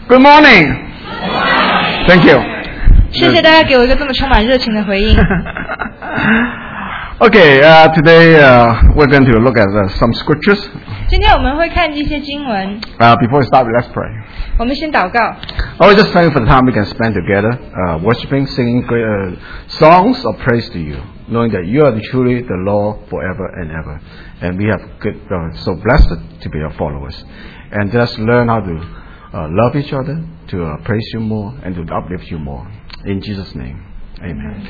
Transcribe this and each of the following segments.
Good morning. Thank you. 谢谢大家给我一个这么充满热情的回应。 Okay, today we're going to look at some scriptures. 今天我们会看一些经文。 Before we start, let's pray. 我们先祷告。 I was just thank you for the time we can spend together, worshiping, singing great, songs of praise to you, knowing that you are truly the Lord forever and ever, and we have good, so blessed to be your followers, and just learn how to love each other, to praise you more, and to uplift you more. In Jesus' name, Amen.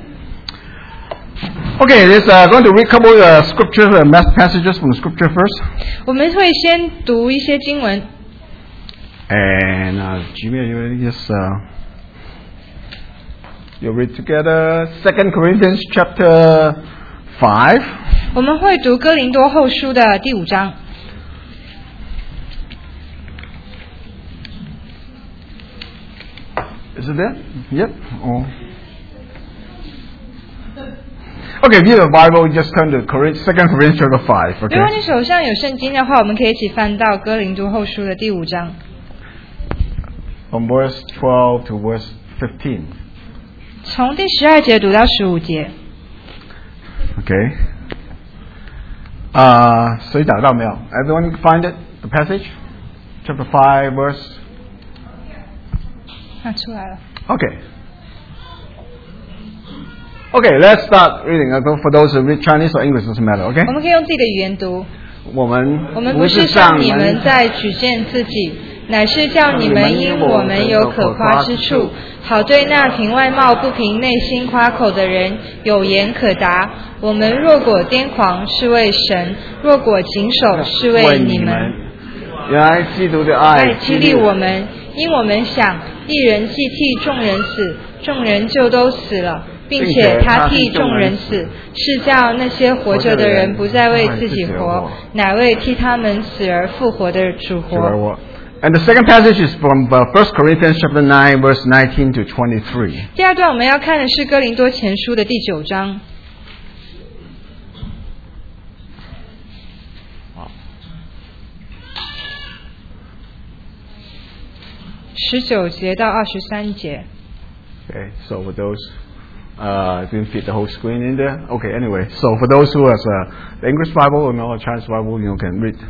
Okay, let's going to read a couple scripture passages from Scripture first. 我们会先读一些经文。 And Jimmy, you just you read together 2 Corinthians chapter 5. 我们会读哥林多后书的第5章。 Is it there? Yep. Oh. Okay, if you have a Bible, just turn to 2 Corinthians chapter 5. Okay. 如果你手上有圣经的话，我们可以一起翻到哥林多后书的第5章。 From verse 12 to verse 15. 从第12节读到15节。 Okay. 谁找到没有 ？Everyone find it? The passage? Chapter 5, verse. 出来了。 Okay, let's start reading. For those who read Chinese or English, doesn't matter. Okay. 我们可以用自己的语言读。 我们不是向你们在举荐自己，乃是叫你们因我们有可夸之处，好对那凭外貌不凭内心夸口的人有言可答。我们若果癫狂，是为神；若果谨守，是为你们。 原来基督的爱激励我们，因我们想，一人既替众人死，众人就都死了。并且他替众人死，是叫那些活着的人不再为自己活，乃为替他们死而复活的主活。 And the second passage is from 1 Corinthians chapter 9, verse 19 to 23. 第二段我们要看的是哥林多前书的第9章。19节到23节。 Okay, so for those didn't fit the whole screen in there. Okay, anyway, so for those who has the English Bible or no Chinese Bible, you can read.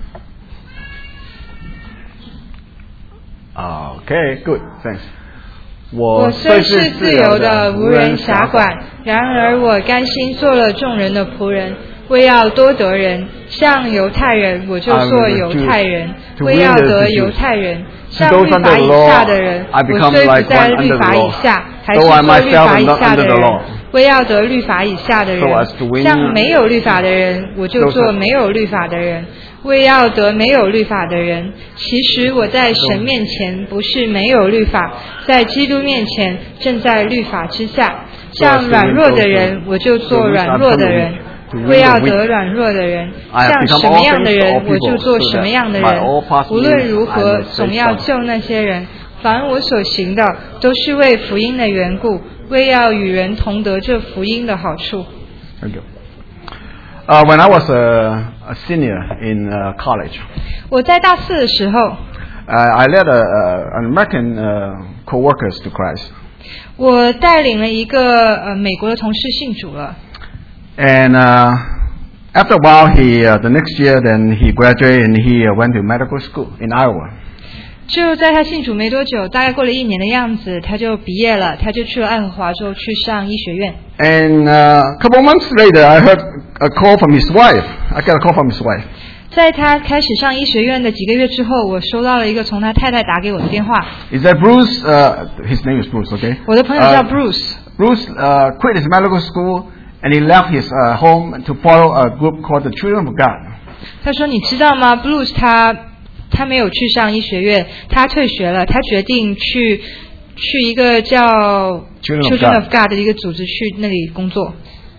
Okay, good, thanks. 我虽是自由的，无人辖管，然而我甘心做了众人的仆人，为要多得人。像犹太人，我就做犹太人，为要得犹太人。像律法以下的人，我虽不在律法以下，还是做律法以下的人，为要得律法以下的人。像没有律法的人，我就做没有律法的人，为要得没有律法的人。其实我在神面前不是没有律法，在基督面前正在律法之下。像软弱的人，我就做软弱的人，为要得软弱的人。像什么样的人，我就做什么样的人。无论如何，总要救那些人。凡我所行的，都是为福音的缘故，为要与人同得这福音的好处。 Thank you. When I was a senior in college, 我在大4的时候 I led an American co-workers to Christ. 我带领了一个美国的同事信主了。 And after a while, the next year, then he graduated and he went to medical school in Iowa. 就在他信主没多久，大概过了1年的样子，他就毕业了，他就去了爱荷华州去上医学院。 And a couple months later, I heard a call from his wife. I got a call from his wife. 在他开始上医学院的几个月之后，我收到了一个从他太太打给我的电话。 Is that Bruce? His name is Bruce, okay? 我的朋友叫 Bruce. Bruce quit his medical school and he left his home to follow a group called the Children of God. 他说：“你知道吗 ？Bruce 他没有去上医学院，他退学了，他决定去一个叫 Children of God 的一个组织去那里工作。”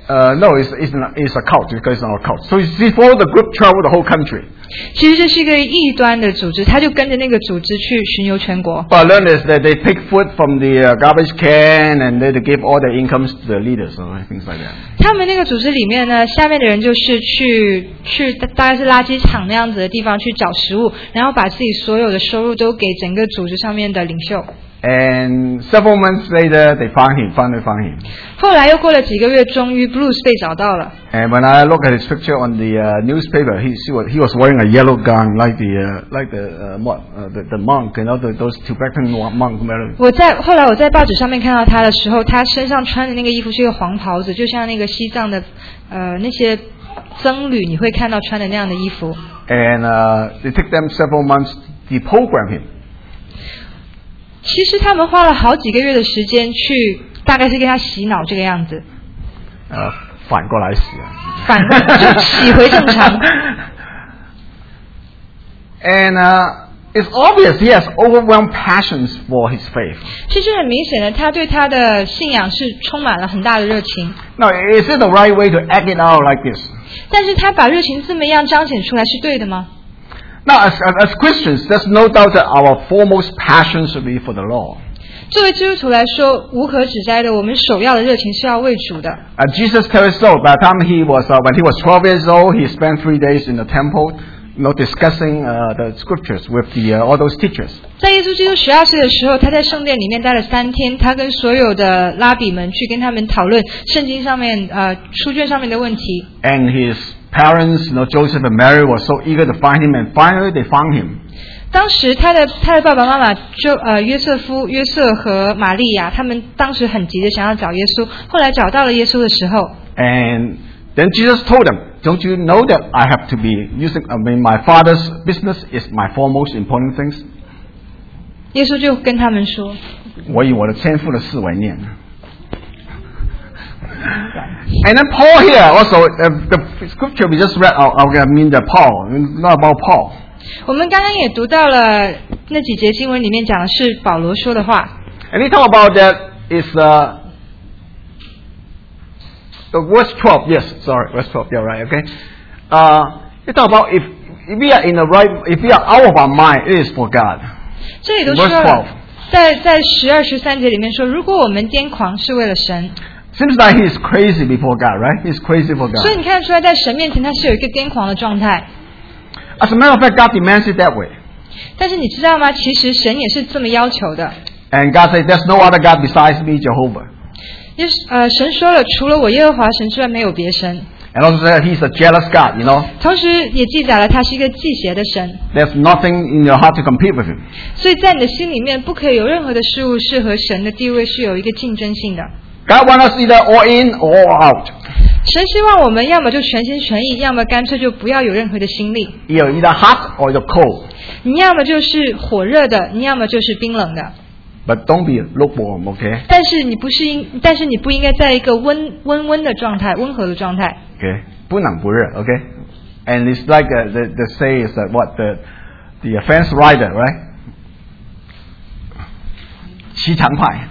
No, it's a cult because it's not a cult. So he followed the group, traveled the whole country. 其实这是一个异端的组织，他就跟着那个组织去巡游全国。 But I learned is that they take food from the garbage can and they give all their incomes to the leaders or things like that. 他们那个组织里面呢，下面的人就是去大概是垃圾场那样子的地方去找食物，然后把自己所有的收入都给整个组织上面的领袖。 And several months later, they finally found him. 后来又过了几个月，终于 Bruce 被找到了。 And when I look at his picture on the newspaper, he was wearing a yellow gown like the monk, you know, those Tibetan monk. 后来我在报纸上面看到他的时候，他身上穿的那个衣服是一个黄袍子，就像那个西藏的那些僧侣你会看到穿的那样的衣服。 And it took them several months to deprogram him. 其实他们花了好几个月的时间去，大概是跟他洗脑这个样子。 反过来洗啊。 反过来就洗回正常。 And it's obvious he has overwhelmed passions for his faith. 其实很明显的，他对他的信仰是充满了很大的热情。 Now, is it the right way to act it out like this? 但是他把热情这么样彰显出来是对的吗？ Now, as Christians, there's no doubt that our foremost passion should be for the Lord. 作为基督徒来说，无可指摘的，我们首要的热情是要为主的。 Jesus tells us so. By the time when he was 12 years old, he spent 3 days in the temple, discussing the scriptures with all those teachers. 在耶稣基督12岁的时候，他在圣殿里面待了3天，他跟所有的拉比们去跟他们讨论圣经上面书卷上面的问题。 And his parents, Joseph and Mary, were so eager to find him, and finally they found him. 当时他的爸爸妈妈约瑟和玛利亚，他们当时很急的想要找耶稣，后来找到了耶稣的时候。 And then Jesus told them, "Don't you know that I have to be my Father's business is my foremost important things?" 耶稣就跟他们说：“ 我以我的天父的事为念。” And then Paul here also, the scripture we just read, the Paul, not about Paul. 我们刚刚也读到了那几节经文里面讲的是保罗说的话。 And he talk about that is the verse 12. Yes, sorry, verse 12. Yeah, right. Okay. He talk about if we are if we are out of our mind, it is for God. 这里都说了，在12、13节里面说，如果我们癫狂是为了神。 Seems like he is crazy before God, right? He's crazy for God. 所以你看出来，在神面前他是有一个癫狂的状态。 As a matter of fact, God demands it that way. 但是你知道吗？其实神也是这么要求的。 And God said, "There's no other God besides me, Jehovah." 神说了，除了我耶和华神之外，没有别神。 And also said He's a jealous God, 同时也记载了他是一个忌邪的神。 There's nothing in your heart to compete with Him. 所以在你的心里面，不可以有任何的事物是和神的地位是有一个竞争性的。 God wants us either all in or all out. 神希望我们要么就全心全意，要么干脆就不要有任何的心力。 You're either hot or you're cold. 你要么就是火热的，你要么就是冰冷的。 But don't be lukewarm, okay? 但是你不应该在一个温的状态，温和的状态。 Okay, 不冷不热 okay? And it's like the say is that what the fence rider, right? 骑墙派。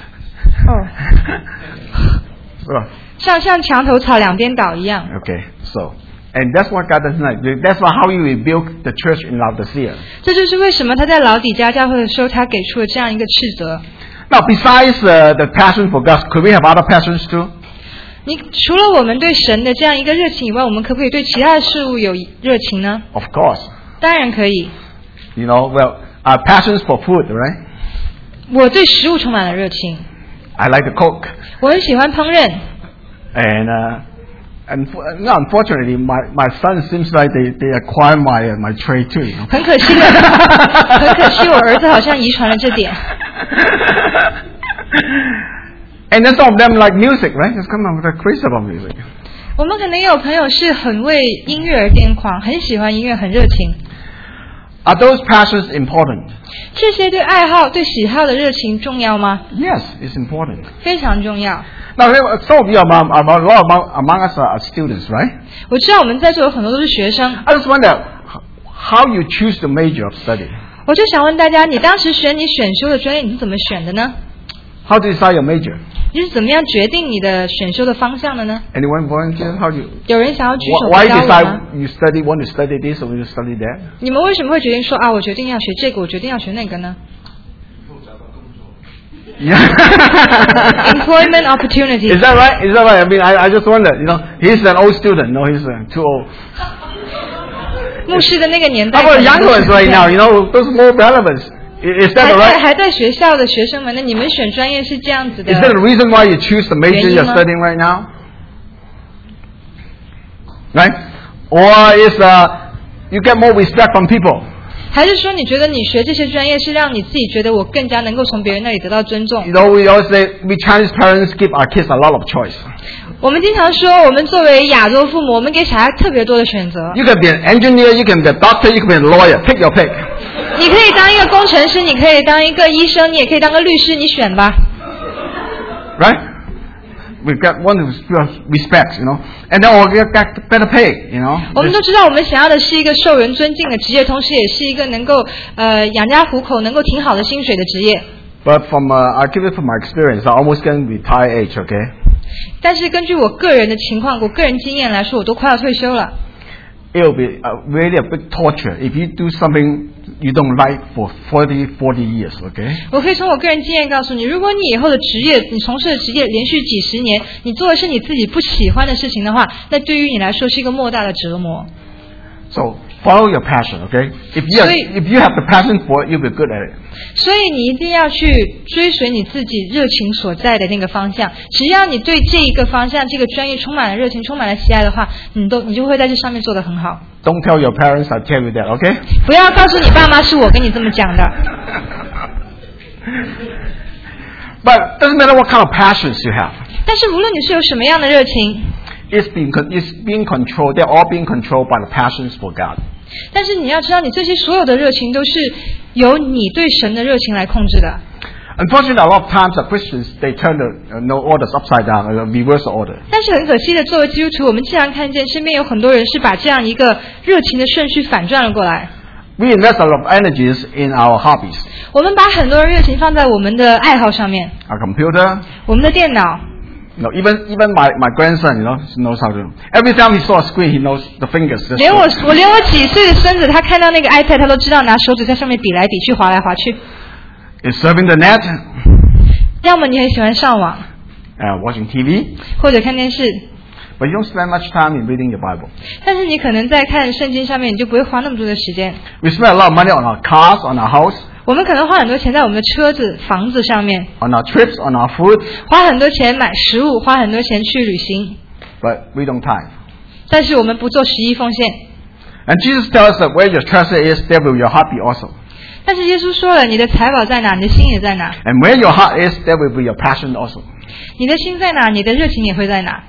是吧？ 像墙头草两边倒一样。 Okay, so and that's what God doesn't like. That's how He rebuked the church in Laodicea. 这就是为什么他在老底嘉教会的时候，他给出了这样一个斥责。 Now, besides the passion for God, could we have other passions too? 你除了我们对神的这样一个热情以外，我们可不可以对其他的事物有热情呢？ Of course. 当然可以。 Well, our passions for food, right? 我对食物充满了热情。 I like to cook. 我很喜欢烹饪。 And unfortunately, my son seems like they acquire my trait too. 很可惜，我儿子好像遗传了这点。 And then some of them like music, right? Just come on, they're crazy about music. 我们可能也有朋友是很为音乐而癫狂，很喜欢音乐，很热情。 Are those passions important? 这些对爱好、对喜好的热情重要吗？ Yes, it's important. 非常重要。 Now, some of you among us are students, right? 我知道我们在座有很多都是学生。 I just wonder how you choose the major of study. 我就想问大家，你当时选修的专业，你是怎么选的呢 How to decide your major? 你是怎么样决定你的选修的方向的呢？ Anyone volunteer? How do you? 有人想要举手 Why 回答我 decide 吗？ you want to study this or you study that? 你们为什么会决定说啊，我决定要学这个，我决定要学那个呢？ Yeah. Employment opportunities. Is that right? Is that right? I mean, I just wonder. He's an old student. No, he's too old. 牧师的那个年代 How about young ones right now? Those more relevant. Is that right? 还在学校的学生们，那你们选专业是这样子的。 Is that the reason why you choose the major you're studying right now? Right? Or is you get more respect from people? 还是说你觉得你学这些专业是让你自己觉得我更加能够从别人那里得到尊重？ We always say we Chinese parents give our kids a lot of choice. 我们经常说，我们作为亚洲父母，我们给小孩特别多的选择。 You can be an engineer, you can be a doctor, you can be a lawyer. Pick your pick. 你可以当一个工程师，你可以当一个医生，你也可以当个律师，你选吧。 Right? We've got one who respects, and then we'll get better pay, 我们都知道，我们想要的是一个受人尊敬的职业，同时也是一个能够养家糊口、能够挺好的薪水的职业。 But I give it from my experience, I almost getting retire age, okay? 但是根据我个人的情况，我个人经验来说，我都快要退休了。 It will be really a big torture if you do something you don't like for 40 years, okay? 我可以从我个人经验告诉你，如果你以后的职业，你从事的职业连续几十年，你做的是你自己不喜欢的事情的话，那对于你来说是一个莫大的折磨。 So follow your passion, okay? If you have the passion for it, you'll be good at it. 所以你一定要去追随你自己热情所在的那个方向。只要你对这一个方向、这个专业充满了热情、充满了喜爱的话，你就会在这上面做得很好。 Don't tell your parents I tell you that, okay? 不要告诉你爸妈是我跟你这么讲的。 But doesn't matter what kind of passions you have. 但是无论你是有什么样的热情， It's being controlled. They're all being controlled by the passions for God. 但是你要知道，你这些所有的热情都是由你对神的热情来控制的。 Unfortunately, a lot of times Christians they turn the orders upside down, reverse the order. 但是很可惜的，作为基督徒，我们经常看见身边有很多人是把这样一个热情的顺序反转了过来。 We invest a lot of energies in our hobbies. 我们把很多热情放在我们的爱好上面， Our computer. 我们的电脑。 Even my grandson, knows how to. Every time he saw a screen, he knows the fingers. 连我几岁的孙子，他看到那个 iPad， 他都知道拿手指在上面比来比去、划来划去。 Is surfing the net. 要么你很喜欢上网， Watching TV. 或者看电视， But you don't spend much time in reading the Bible. 但是你可能在看圣经上面，你就不会花那么多的时间。 We spend a lot of money on our cars, on our house, 我们可能花很多钱在我们的车子、房子上面， on our trips, on our food, 花很多钱买食物，花很多钱去旅行， but we don't tithe. 但是我们不做11奉献。 And Jesus tells us that where your treasure is, there will your heart be also. 但是耶稣说了，你的财宝在哪，你的心也在哪。 And where your heart is, there will be your passion also. 你的心在哪，你的热情也会在哪。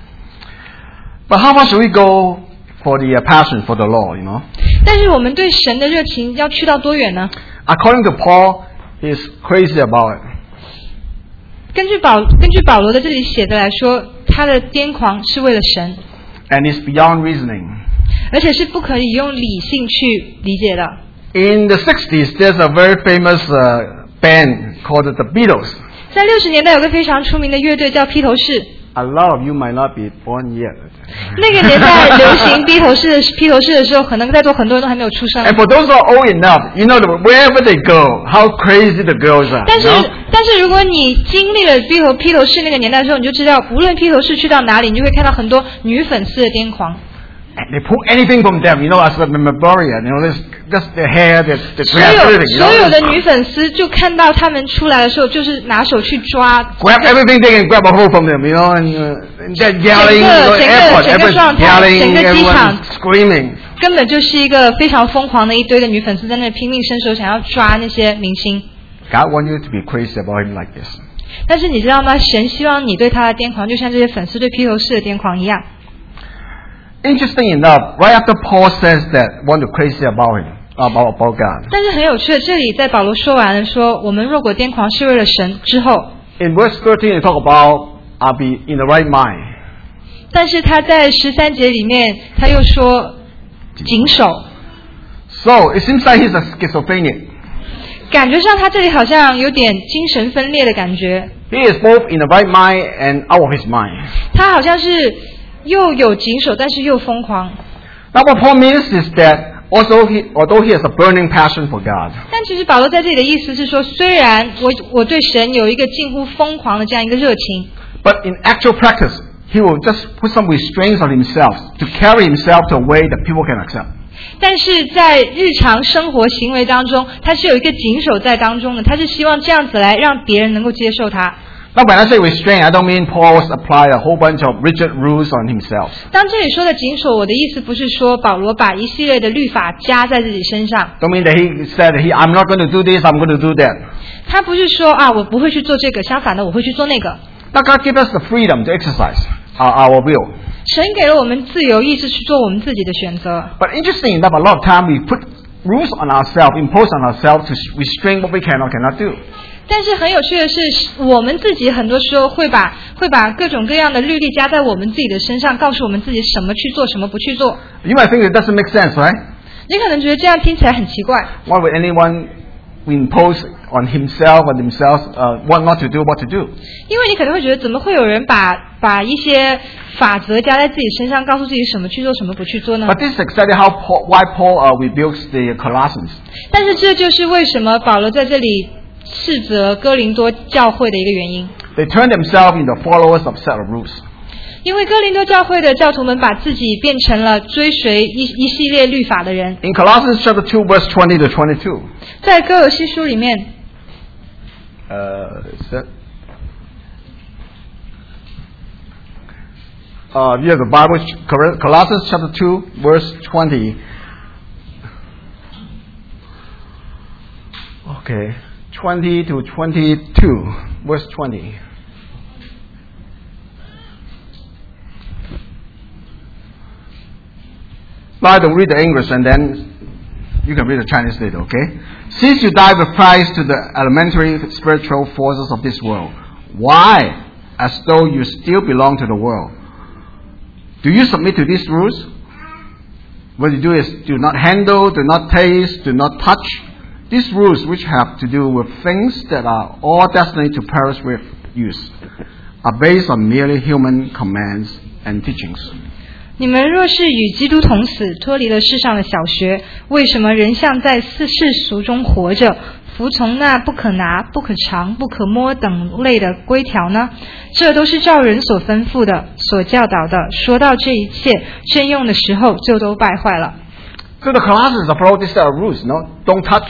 But how much should we go for the passion for the Lord, 但是我们对神的热情要去到多远呢？ According to Paul, he's crazy about it. 根据保罗的这里写的来说，他的癫狂是为了神， And it's beyond reasoning. 而且是不可以用理性去理解的。 In the 60s, there's a very famous band called the Beatles. 在60年代有个非常出名的乐队叫披头士。 A lot of you might not be born yet. 那个年代流行披头士的时候，可能在座很多人都还没有出生。 And for those who are old enough, wherever they go, how crazy the girls are. 但是如果你经历了披头士那个年代的时候，你就知道，无论披头士去到哪里，你就会看到很多女粉丝的癫狂。 And they pull anything from them, as a memorabilia, just their hair, their everything. 所有的女粉丝就看到他们出来的时候，就是拿手去抓 Grab everything they can grab a hold from them, and they're yelling, everyone's yelling, everyone's screaming. 根本就是一个非常疯狂的一堆的女粉丝在那拼命伸手想要抓那些明星。 God wants you to be crazy about him like this. 但是你知道吗？神希望你对他的癫狂，就像这些粉丝对披头士的癫狂一样。 Interesting enough, right after Paul says that, want to crazy about him, about God. 但是很有趣的，这里在保罗说完了说我们若果癫狂是为了神之后， In verse 13, he talk about I'll be in the right mind. 但是他在13节里面他又说谨守。 So it seems like he's a schizophrenic. 感觉上他这里好像有点精神分裂的感觉。 He is both in the right mind and out of his mind. 他好像是又有谨守，但是又疯狂。 Now what Paul means is that although he has a burning passion for God. 但其实保罗在这里的意思是说，虽然我对神有一个近乎疯狂的这样一个热情， But in actual practice, he will just put some restraints on himself to carry himself to a way that people can accept. 但是在日常生活行为当中，他是有一个谨守在当中的，他是希望这样子来让别人能够接受他。 Now when I say restraint, I don't mean Paul's apply a whole bunch of rigid rules on himself. 当这里说的谨守，我的意思不是说保罗把一系列的律法加在自己身上。 Don't mean that he said I'm not going to do this, I'm going to do that. 他不是说我不会去做这个，相反的我会去做那个。 Now God gives us the freedom to exercise our will. 神给了我们自由意志去做我们自己的选择。 But interesting enough, a lot of time we put rules on ourselves, impose on ourselves to restrain what we can or cannot do. 但是很有趣的是，我们自己很多时候会把各种各样的律例加在我们自己的身上，告诉我们自己什么去做，什么不去做。 You might think it doesn't make sense, right? 你可能觉得这样听起来很奇怪。 Why would anyone impose on himself or themselves what not to do, what to do? 因为你可能会觉得，怎么会有人把一些法则加在自己身上，告诉自己什么去做，什么不去做呢？ But this is exactly why Paul rebukes the Colossians. 但是这就是为什么保罗在这里斥责哥林多教会的一个原因。 They turn themselves into followers of set of rules. 因为哥林多教会的教徒们把自己变成了追随一系列律法的人。 In Colossians chapter 2, verse 20 to 22. 在哥罗西书里面。 You have the Bible, Colossians chapter 2, verse 20. Okay, 20 to 22, verse 20. Now I don't read the English and then you can read the Chinese later, okay? Since you died with Christ to the elementary spiritual forces of this world, why, as though you still belong to the world, do you submit to these rules? What you do is do not handle, do not taste, do not touch. These rules, which have to do with things that are all destined to perish with use, are based on merely human commands and teachings. 你们若是与基督同死，脱离了世上的小学，为什么仍像在世俗中活着，服从那不可拿、不可尝、不可摸等类的规条呢？这都是照人所吩咐的、所教导的。说到这一切，真用的时候就都败坏了。 So the Colossians follow this set of rules, no? Don't touch,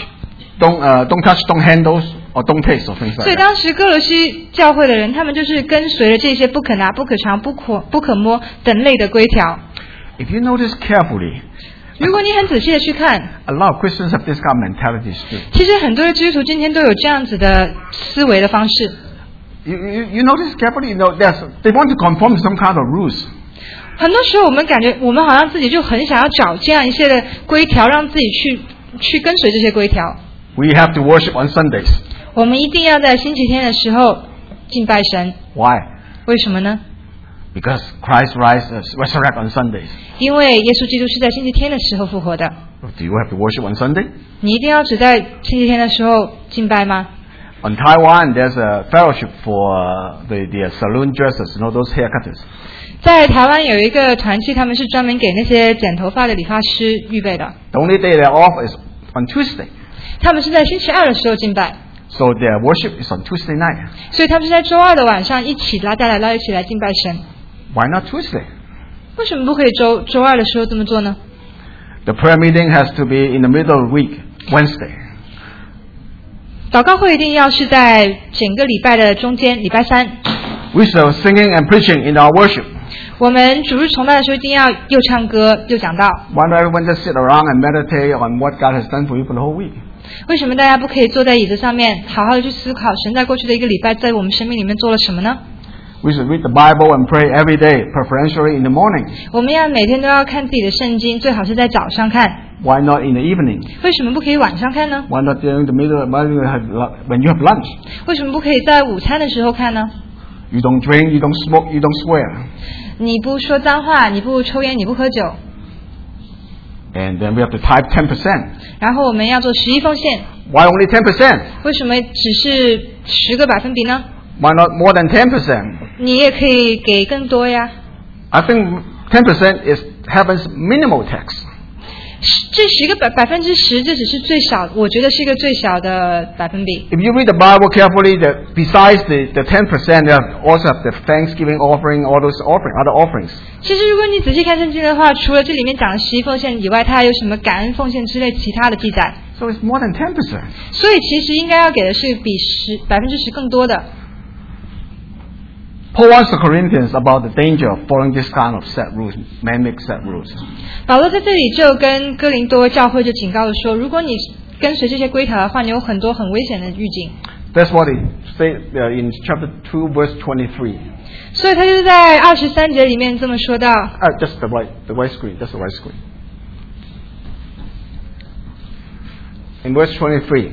don't handle, or don't taste, or things like that. 所以当时哥罗西教会的人，他们就是跟随了这些不可拿、不可尝、不可摸等类的规条。 If you notice carefully, 如果你很仔细的去看 a lot of Christians have this kind of mentality too. 其实很多的基督徒今天都有这样子的思维的方式。 You notice carefully, they want to conform to some kind of rules. 很多时候我们感觉我们好像自己就很想要找这样一些的规条，让自己去跟随这些规条。 We have to worship on Sundays. 我们一定要在星期天的时候敬拜神。 Why? 为什么呢？ Because Christ resurrected on Sundays. 因为耶稣基督是在星期天的时候复活的。 Do you have to worship on Sunday? 你一定要只在星期天的时候敬拜吗？ On Taiwan, there's a fellowship for the salon dressers, those haircutters. 在台湾有一个团契，他们是专门给那些剪头发的理发师预备的。 The only day they're off is on Tuesday. 他们是在星期二的时候敬拜。 So their worship is on Tuesday night. 所以他们是在周二的晚上一起大家一起来敬拜神。 Why not Tuesday? 为什么不可以周二的时候这么做呢？ The prayer meeting has to be in the middle of the week, Wednesday. 祷告会一定要是在整个礼拜的中间，礼拜三。 We shall singing and preaching in our worship. 我们主日崇拜的时候一定要又唱歌又讲道。 Why not everyone just sit around and meditate on what God has done for you for the whole week? 为什么大家不可以坐在椅子上面，好好的去思考神在过去的一个礼拜在我们生命里面做了什么呢？ We should read the Bible and pray every day, preferentially in the morning. 我们要每天都要看自己的圣经，最好是在早上看。 Why not in the evening? 为什么不可以晚上看呢？ Why not during the middle when you have lunch? 为什么不可以在午餐的时候看呢？ You don't drink, you don't smoke, you don't swear. 你不说脏话，你不抽烟，你不喝酒。 And then we have to tithe 10%. 然后我们要做11奉献。 Why only 10%? 为什么只是10个百分比呢？ Why not more than 10%? 你也可以给更多呀。 I think 10% is heaven's minimal tax. 这10%，这只是最少，我觉得是一个最小的百分比。 If you read the Bible carefully, besides the 10%, you also have the Thanksgiving offering, all those other offerings. 其实，如果你仔细看圣经的话，除了这里面讲的11奉献以外，它还有什么感恩奉献之类其他的记载。 So it's more than 10%. 所以其实应该要给的是比10%更多的。 Paul warns the Corinthians about the danger of following this kind of set rules, man-made set rules. 保罗在这里就跟哥林多教会就警告了说，如果你跟随这些规条的话，你有很多很危险的预警。 That's what he said in chapter 2, verse 23. 所以他就在23节里面这么说到。 Just the white screen. Just the white screen. In verse 23,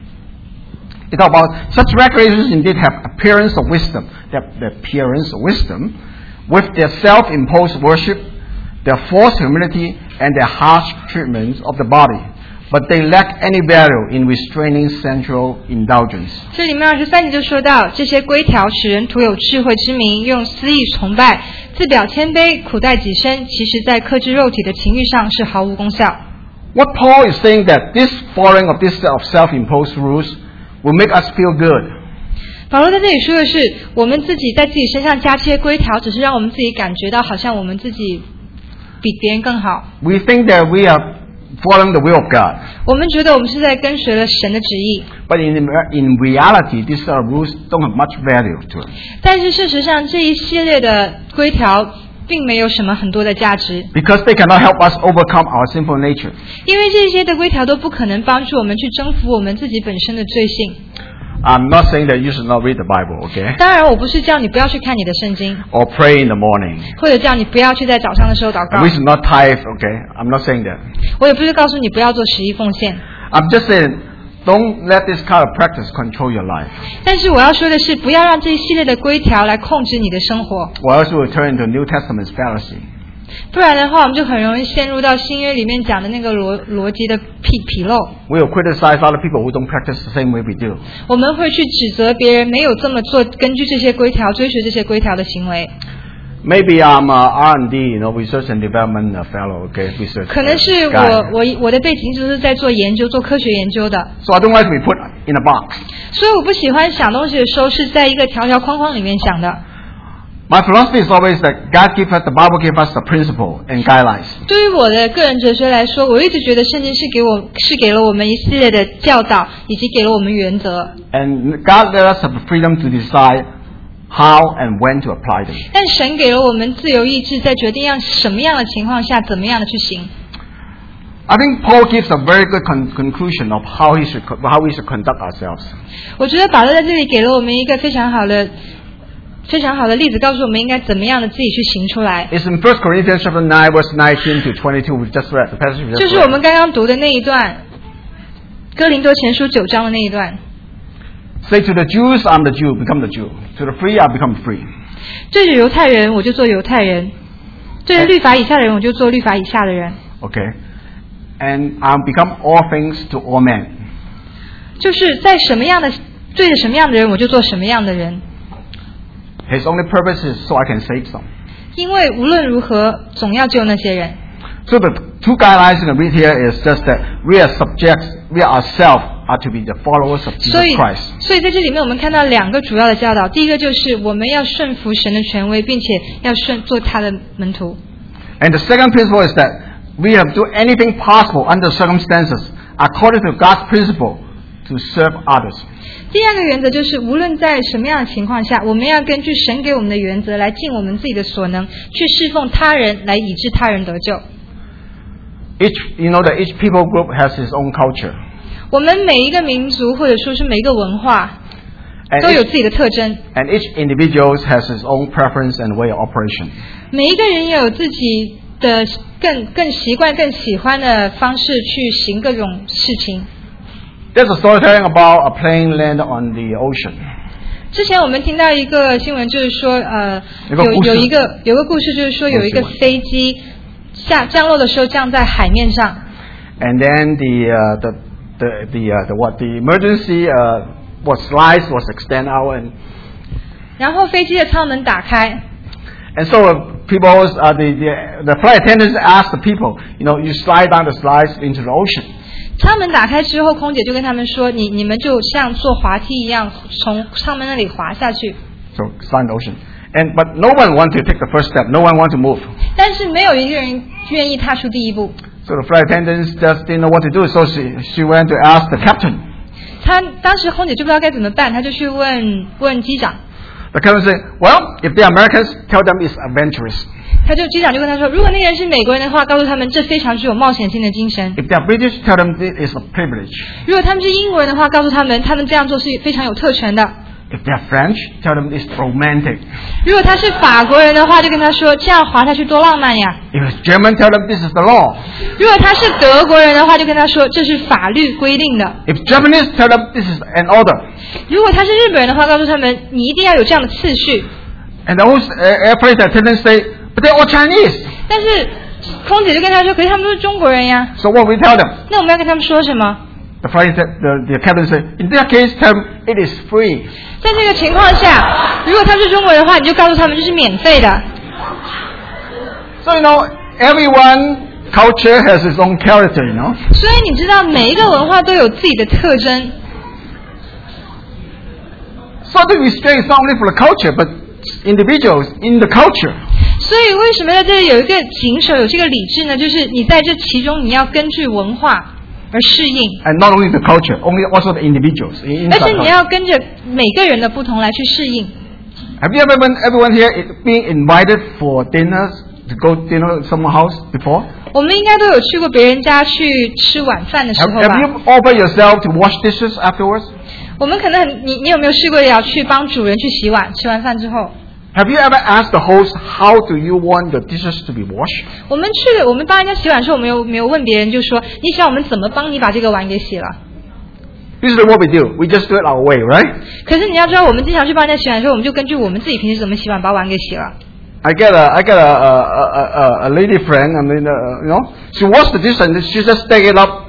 it talks about such regulations indeed have appearance of wisdom. They have the appearance of wisdom, with their self-imposed worship, their false humility, and their harsh treatment of the body. But they lack any value in restraining sensual indulgence. 这里面23节就说到，这些规条使人徒有智慧之名，用私意崇拜，自表谦卑，苦待己身，其实在克制肉体的情欲上是毫无功效。 What Paul is saying that this following of this set of self-imposed rules will make us feel good. 保罗在这里说的是，我们自己在自己身上加这些规条，只是让我们自己感觉到好像我们自己比别人更好。 We think that we are following the will of God. 我们觉得我们是在跟随了神的旨意。 But in reality, these rules don't have much value to it. 但是事实上，这一系列的规条并没有什么很多的价值。 Because they cannot help us overcome our sinful nature. 因为这些的规条都不可能帮助我们去征服我们自己本身的罪性。 I'm not saying that you should not read the Bible, okay? 当然，我不是叫你不要去看你的圣经， Or pray in the morning. 或者叫你不要去在早上的时候祷告。 We should not tithe, okay? I'm not saying that. 我也不是告诉你不要做11奉献。 I'm just saying, don't let this kind of practice control your life. 但是我要说的是，不要让这一系列的规条来控制你的生活。 Or else we'll turn into New Testament's Pharisee. 不然的话，我们就很容易陷入到新约里面讲的那个逻辑的纰漏。 We will criticize other people who don't practice the same way we do. 我们会去指责别人没有这么做，根据这些规条追随这些规条的行为。 Maybe I'm R&D, research and development fellow, okay? Research. 可能是我的背景就是在做研究，做科学研究的。 So I don't like to be put in a box. 所以我不喜欢想东西的时候是在一个条条框框里面想的。 My philosophy is always that God gives us, the Bible gives us the principle and guidelines. 对于我的个人哲学来说，我一直觉得圣经是给了我们一系列的教导，以及给了我们原则。 And God let us have the freedom to decide how and when to apply them. 但神给了我们自由意志，在决定要什么样的情况下，怎么样的去行。 I think Paul gives a very good conclusion of how we should conduct ourselves. 我觉得保罗在这里给了我们一个非常好的例子，告诉我们应该怎么样的自己去行出来。 It's in 1 Corinthians chapter 9, verse 19 to 22. We just read the passage. 就是我们刚刚读的那一段，哥林多前书9章的那一段。 Say to the Jews, I'm the Jew, become the Jew. To the free, I become free. 对着犹太人，我就做犹太人；对着律法以下的人，我就做律法以下的人。 Okay, and I become all things to all men. 就是在对着什么样的人，我就做什么样的人。 His only purpose is so I can save some. 因为无论如何，总要救那些人。 So the two guidelines in the read here is just that we ourselves are to be the followers of Jesus Christ. 所以在这里面我们看到两个主要的教导，第一个就是我们要顺服神的权威，并且要做他的门徒。 And the second principle is that we have to do anything possible under circumstances according to God's principle to serve others. 第二个原则就是，无论在什么样的情况下，我们要根据神给我们的原则来尽我们自己的所能，去侍奉他人，来以致他人得救。 Each people group has its own culture. 我们每一个民族或者说是每一个文化都有自己的特征。 And each individual has his own preference and way of operation. 每一个人也有自己的更习惯、更喜欢的方式去行各种事情。 There's a story telling about a plane land on the ocean. 之前我们听到一个新闻，就是说有个故事，就是说有一个飞机降落的时候降在海面上。 And then the emergency slides was extended out and. 然后飞机的舱门打开。 And so the flight attendants asked the people, you slide down the slides into the ocean. 舱门打开之后，空姐就跟他们说，你们就像坐滑梯一样，从舱门那里滑下去。 So slide the ocean. But no one wanted to take the first step. No one wanted to move. 但是没有一个人愿意踏出第一步。 So the flight attendants just didn't know what to do. So she went to ask the captain. 当时空姐就不知道该怎么办，她就去问机长。 The captain said, "Well, if they're Americans, tell them it's adventurous." 机长就跟他说，如果那个人是美国人的话，告诉他们这非常具有冒险性的精神。 If they're British, tell them it is a privilege. 如果他们是英国人的话，告诉他们这样做是非常有特权的。 If they're French, tell them it's romantic. 如果他是法国人的话，就跟他说这样滑下去多浪漫呀。 If it's German, tell them this is the law. 如果他是德国人的话，就跟他说这是法律规定的。 If Japanese, tell them this is an order. 如果他是日本人的话，告诉他们你一定要有这样的次序。 And the airplane attendants say, "But they're all Chinese." 但是空姐就跟他说，可是他们都是中国人呀。 So what we tell them? 那我们要跟他们说什么？ The captain said, "In that case, tell them it is free." 在这个情况下，如果他们是中国人的话，你就告诉他们这是免费的。 So everyone culture has its own character, 所以你知道每一个文化都有自己的特征。 So the restraint is not only for the culture, but individuals in the culture. 所以为什么在这里有一个谨守，有这个理智呢？就是你在这其中，你要根据文化而适应。 And not only the culture, also the individuals. 而且你要跟着每个人的不同来去适应。 Have you ever been everyone here being invited for dinners to go dinner at someone's house before? 我们应该都有去过别人家去吃晚饭的时候吧 Have you offered yourself to wash dishes afterwards? 我们可能你有没有试过要去帮主人去洗碗？吃完饭之后。 Have you ever asked the host how do you want the dishes to be washed? 我们帮人家洗碗的时候，我们有没有问别人，就说你想我们怎么帮你把这个碗给洗了 Usually what we do, we just do it our way, right? 可是你要知道，我们经常去帮人家洗碗的时候，我们就根据我们自己平时怎么洗碗，把碗给洗了。 I get a lady friend. She washed the dish and she just stack it up,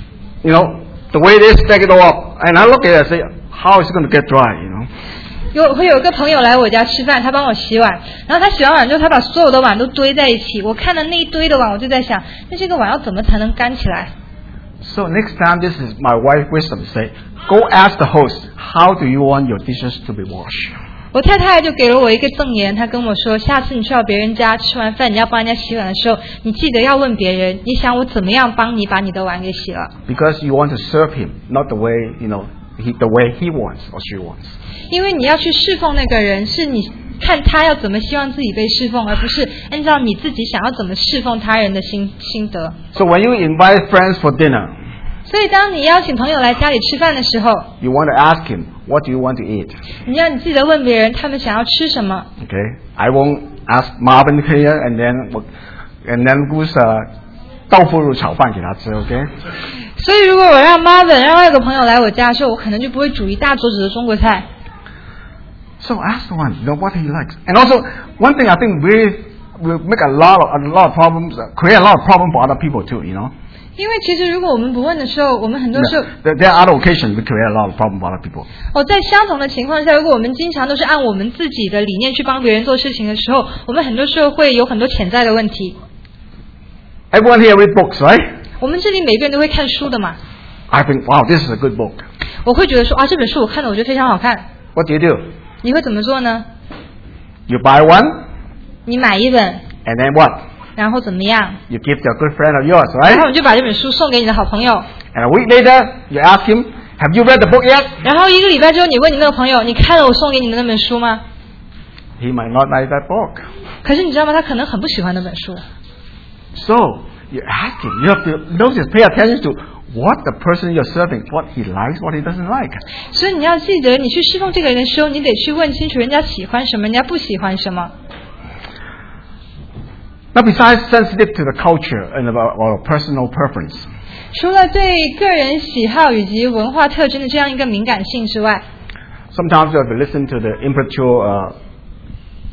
the way they stack it all up. And I look at it and say, how is it going to get dry, 会有一个朋友来我家吃饭，他帮我洗碗，然后他洗完碗之后，他把所有的碗都堆在一起。我看到那一堆的碗，我就在想，那这个碗要怎么才能干起来 ？So next time, this is my wife's wisdom. Say, go ask the host, how do you want your dishes to be washed? 我太太就给了我一个赠言，她跟我说，下次你去到别人家吃完饭，你要帮人家洗碗的时候，你记得要问别人，你想我怎么样帮你把你的碗给洗了 ？Because you want to serve him, not the way the way he wants or she wants. 因为你要去侍奉那个人，是你看他要怎么希望自己被侍奉，而不是按照你自己想要怎么侍奉他人的心得。 So when you invite friends for dinner, 所以当你邀请朋友来家里吃饭的时候 you want to ask him, what do you want to eat? 你记得问别人他们想要吃什么。 Okay, I won't ask Marvin here and then who's 豆腐乳炒饭给他吃 ，OK？ 所以如果我让 Marvin 让外一个朋友来我家的时候，我可能就不会煮一大桌子的中国菜。 So ask the one, what he likes. And also, one thing I think will make a lot of problems, create a lot of problems for other people too, 因为其实如果我们不问的时候，我们很多时候 there are other occasions we create a lot of problems for other people. 在相同的情况下，如果我们经常都是按我们自己的理念去帮别人做事情的时候，我们很多时候会有很多潜在的问题。 Everyone here read books, right? 我们这里每个人都会看书的嘛。 I think, wow, this is a good book. 我会觉得说这本书我看了，我觉得非常好看。 What do you do? 你会怎么做呢 You buy one. 你买一本。 And then what? 然后怎么样 You give to a good friend of yours, right? 然后你就把这本书送给你的好朋友。 And a week later, you ask him, have you read the book yet? 然后一个礼拜之后，你问你那个朋友，你看了我送给你的那本书吗 He might not like that book. 可是你知道吗？他可能很不喜欢那本书。 So, you ask him. You have to notice, pay attention to what the person you're serving, what he likes, what he doesn't like. 所以你要记得，你去侍奉这个人的时候，你得去问清楚人家喜欢什么，人家不喜欢什么。 Now, besides sensitive to the culture and about personal preference, 除了对个人喜好以及文化特征的这样一个敏感性之外 sometimes you have to listen to the immature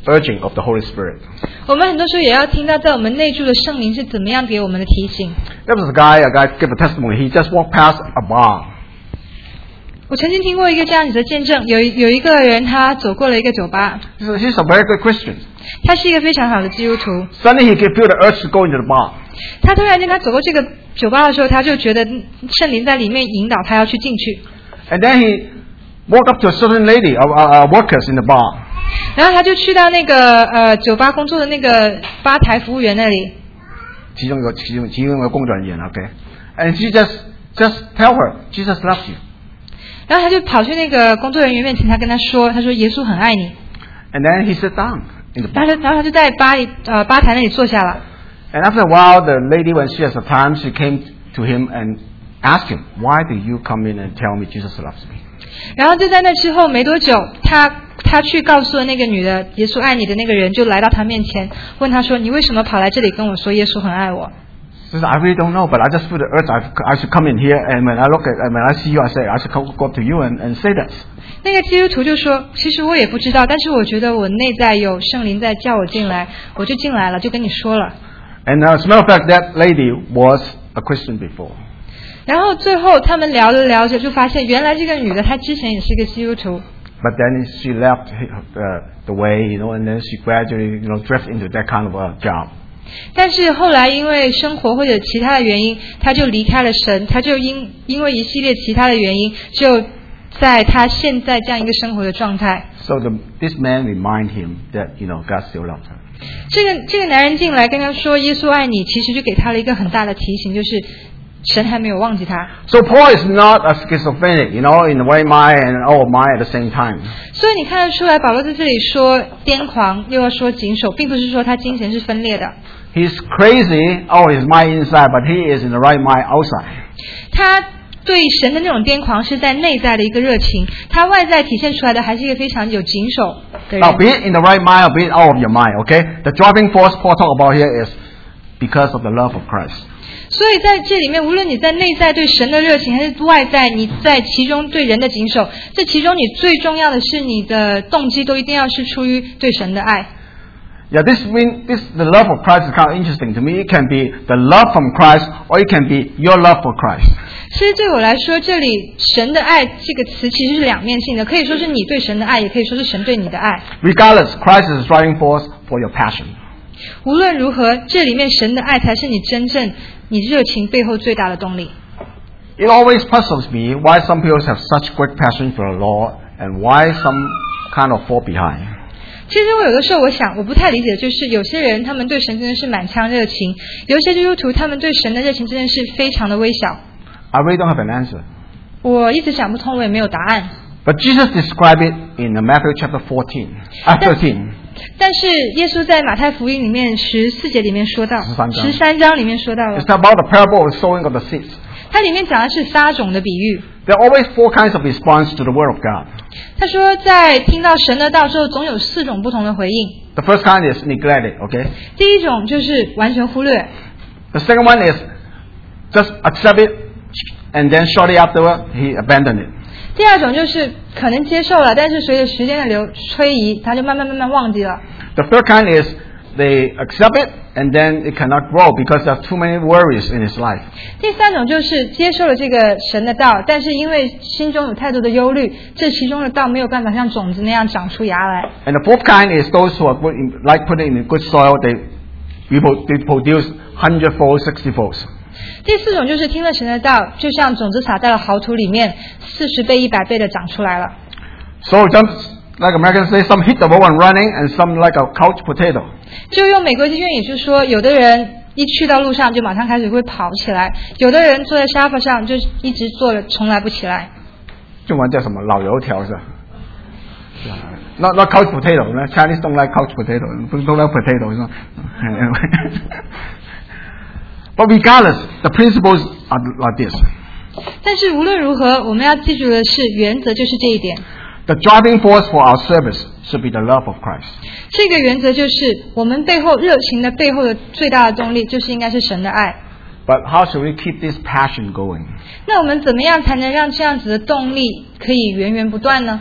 urging of the Holy Spirit. 我们很多时候也要听到在我们内住的圣灵是怎么样给我们的提醒。 There was a guy gave a testimony. He just walked past a bar. 我曾经听过一个这样子的见证，有一个人他走过了一个酒吧。 He's a very good Christian. 他是一个非常好的基督徒。 Suddenly he could feel the urge to go into the bar. 他突然间他走过这个酒吧的时候，他就觉得圣灵在里面引导他要去进去。 And then he walked up to a certain lady, workers in the bar. 然后他就去到那个酒吧工作的那个吧台服务员那里。 其中一个工作人员 ，OK. And she just tell her, Jesus loves you. 然后他就跑去那个工作人员面前，他跟他说耶稣很爱你。 And then he sat down in the bar. 然后他就在吧台那里坐下了。 And after a while, the lady, when she has the time, she came to him and asked him, "Why do you come in and tell me Jesus loves me?" 然后就在那之后没多久，他去告诉了那个女的耶稣爱你的那个人，就来到他面前，问他说：“你为什么跑来这里跟我说耶稣很爱我？” She says, "I really don't know, but I just feel the urge. I should come in here, and when I see you, I say I should go up to you and say that." 那个基督徒就说：“其实我也不知道，但是我觉得我内在有圣灵在叫我进来，我就进来了，就跟你说了。” And as a matter of fact, that lady was a Christian before. 然后最后他们聊着聊着，就发现原来这个女的她之前也是一个基督徒。 But then she left the way, and then she gradually, drifted into that kind of a job. 但是后来因为生活或者其他的原因，她就离开了神，她就因为一系列其他的原因，就在她现在这样一个生活的状态。 So this man remind him that God still loves her. 这个男人进来跟他说耶稣爱你，其实就给他了一个很大的提醒，就是神还没有忘记他。 So Paul is not a schizophrenic, in the way mind and all mind at the same time. 所以你看得出来，保罗在这里说癫狂，又要说谨守，并不是说他精神是分裂的。 He's crazy, his mind inside, but he is in the right mind outside. 他对神的那种癫狂是在内在的一个热情，他外在体现出来的还是一个非常有谨守的人。 Now, be it in the right mind or be it out of your mind, okay? The driving force Paul talk about here is because of the love of Christ. 所以在这里面，无论你在内在对神的热情，还是外在你在其中对人的谨守，这其中你最重要的是你的动机都一定要是出于对神的爱。 Yeah, the love of Christ is kind of interesting to me. It can be the love from Christ, or it can be your love for Christ. 其实对我来说，这里神的爱这个词其实是两面性的，可以说是你对神的爱，也可以说是神对你的爱。 Regardless, Christ is the driving force for your passion. 无论如何，这里面神的爱才是你真正你热情背后最大的动力。 It always puzzles me why some people have such great passion for the Lord and why some kind of fall behind. 其实我有的时候我不太理解的就是有些人他们对神真的是满腔热情，有些基督徒他们对神的热情真的是非常的微小。 I really don't have an answer. 我一直想不通，我也没有答案。 But Jesus described it in Matthew chapter 13. 但是耶稣在马太福音里面14节里面说到，13章里面说到了。 It's about the parable of sowing of the seeds. 它里面讲的是撒种的比喻。 There are always four kinds of response to the word of God. 他说，在听到神的道之后，总有4种不同的回应。 The first kind is neglected, okay? 第一种就是完全忽略。 The second one is just accept it, and then shortly afterward he abandoned it. 第二种就是可能接受了，但是随着时间的推移，他就慢慢忘记了。 The third kind is they accept it and then it cannot grow because there are too many worries in his life. 第三种就是接受了这个神的道，但是因为心中有太多的忧虑，这其中的道没有办法像种子那样长出芽来。 And the fourth kind is those who are put it in good soil, they produce 100-fold, 60-fold. 第四种就是听了神的道，就像种子撒在了好土里面，40倍、100倍的长出来了。 So just like Americans say, some hit the wall and running, and some like a couch potato. 就用美国的谚语就说，有的人一去到路上就马上开始会跑起来，有的人坐在沙发上就一直坐着，从来不起来。 中文叫什么？老油条是吧？Not couch potato. Chinese don't like couch potato. Don't like potato. But regardless, the principles are like this. 但是无论如何，我们要记住的是，原则就是这一点。 The driving force for our service should be the love of Christ. 这个原则就是我们背后热情的背后的最大的动力，就是应该是神的爱。 But how should we keep this passion going? 那我们怎么样才能让这样子的动力可以源源不断呢？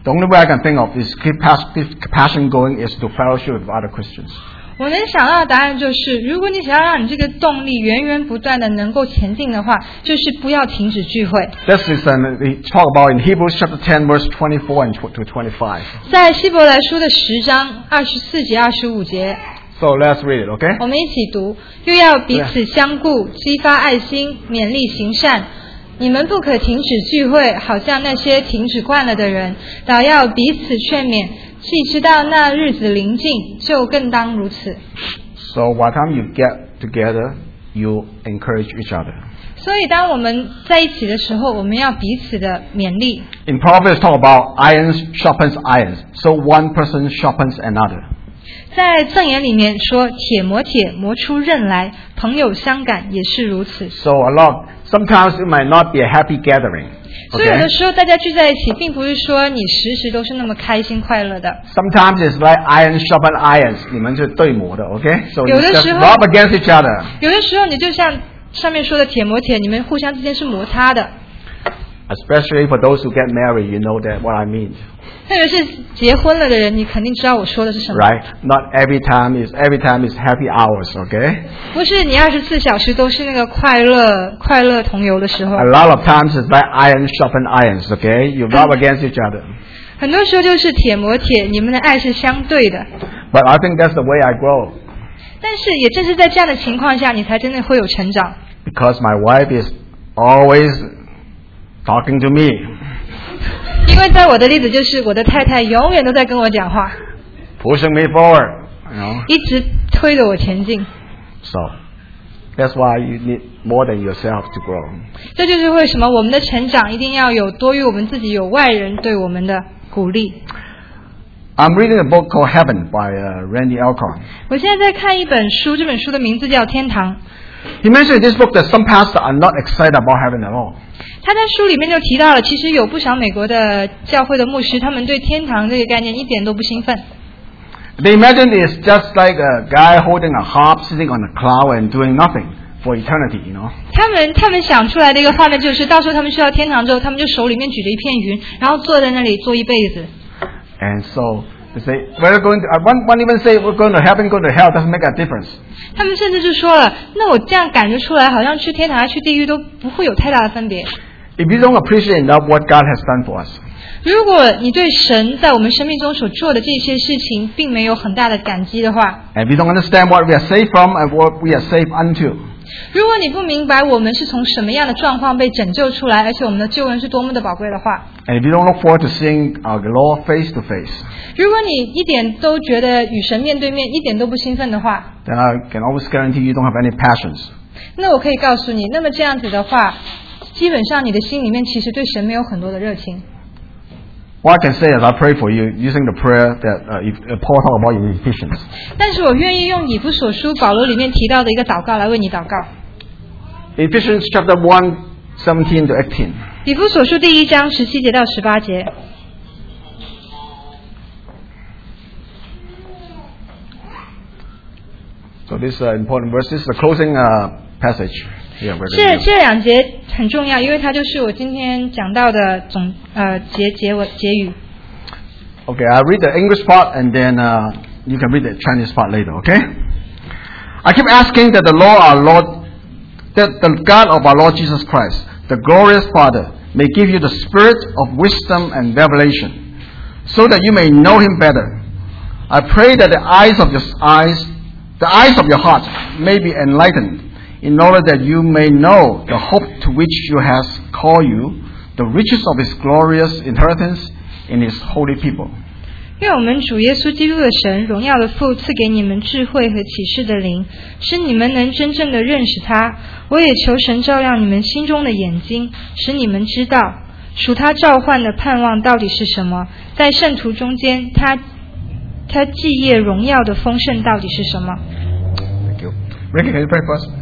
The only way I can think of is keep passion going is to fellowship with other Christians. 我能想到的答案就是，如果你想要让你这个动力源源不断的能够前进的话，就是不要停止聚会。 This is we talk about in Hebrews chapter 10 verse 24 to 25. 在希伯来书的10章24节25节。 So let's read it, okay? 我们一起读，又要彼此相顾，激发爱心，勉励行善。你们不可停止聚会，好像那些停止惯了的人，倒要彼此劝勉。既知道那日子临近，就更当如此。 So by the time you get together, you encourage each other. 所以当我们在一起的时候，我们要彼此的勉励。 In Proverbs talk about iron sharpens iron, so one person sharpens another. 在箴言里面说，铁磨铁，磨出刃来，朋友相感也是如此。 So sometimes it might not be a happy gathering. 所以有的时候大家聚在一起，并不是说你时时都是那么开心快乐的。 Sometimes it's like iron sharpen irons， 你们是对磨的 ，OK？ So you just rub against each other. 有的时候你就像上面说的铁磨铁，你们互相之间是摩擦的。 Especially for those who get married, you know that what I mean. 特别是结婚了的人，你肯定知道我说的是什么。 Right? Not every time is happy hours, okay? 不是你24小时都是那个快乐同游的时候。 A lot of times it's like iron sharpen irons, okay? You rub against each other. 很多时候就是铁磨铁，你们的爱是相对的。 But I think that's the way I grow. 但是也正是在这样的情况下，你才真的会有成长。 Because my wife is always talking to me. 因为在我的例子就是我的太太永远都在跟我讲话 ，pushing me forward, you know. 一直推着我前进。 So that's why you need more than yourself to grow. 这就是为什么我们的成长一定要有多于我们自己有外人对我们的鼓励。 I'm reading a book called Heaven by Randy Alcorn. 我现在在看一本书，这本书的名字叫《天堂》。 He mentioned in this book that some pastors are not excited about heaven at all. 他在书里面就提到了，其实有不少美国的教会的牧师，他们对天堂这个概念一点都不兴奋。 They imagine it's just like a guy holding a harp sitting on a cloud and doing nothing for eternity, you know. 他们想出来的一个画面就是，到时候他们去到天堂之后，他们就手里面举着一片云，然后坐在那里坐一辈子。 And so they say we're going to. One even say we're going to heaven, going to hell doesn't make a difference. 他们甚至就说了，那我这样感觉出来，好像去天堂还去地狱都不会有太大的分别。 If you don't appreciate enough what God has done for us. 如果你对神在我们生命中所做的这些事情并没有很大的感激的话， And we don't understand what we are saved from and what we are saved unto. 如果你不明白我们是从什么样的状况被拯救出来，而且我们的救恩是多么的宝贵的话， And if you don't look forward to seeing our Lord face to face. 如果你一点都觉得与神面对面一点都不兴奋的话， Then I can always guarantee you don't have any passions. 那我可以告诉你，那么这样子的话，基本上你的心里面其实对神没有很多的热情。 What I can say is I pray for you using the prayer that Paul talked about in Ephesians. 但是我愿意用以弗所书保罗里面提到的一个祷告来为你祷告。 Ephesians chapter 1, 17 to 18. 以弗所书第1章17节到18节。 So these are important verses. The closing passage. Yeah, 这两节很重要，因为它就是我今天讲到的结语。 Okay, I'll read the English part and then you can read the Chinese part later, okay? I keep asking that the God of our Lord Jesus Christ, the glorious Father, may give you the spirit of wisdom and revelation, so that you may know Him better. I pray that the eyes of your heart may be enlightened, in order that you may know the hope to which He has called you, the riches of His glorious inheritance in His holy people. 愿我们主耶稣基督的神，荣耀的父赐给你们智慧和启示的灵，使你们能真正的认识他。我也求神照亮你们心中的眼睛，使你们知道属他召唤的盼望到底是什么，在圣徒中间他基业荣耀的丰盛到底是什么。 Thank you. Ricky, can you pray for us?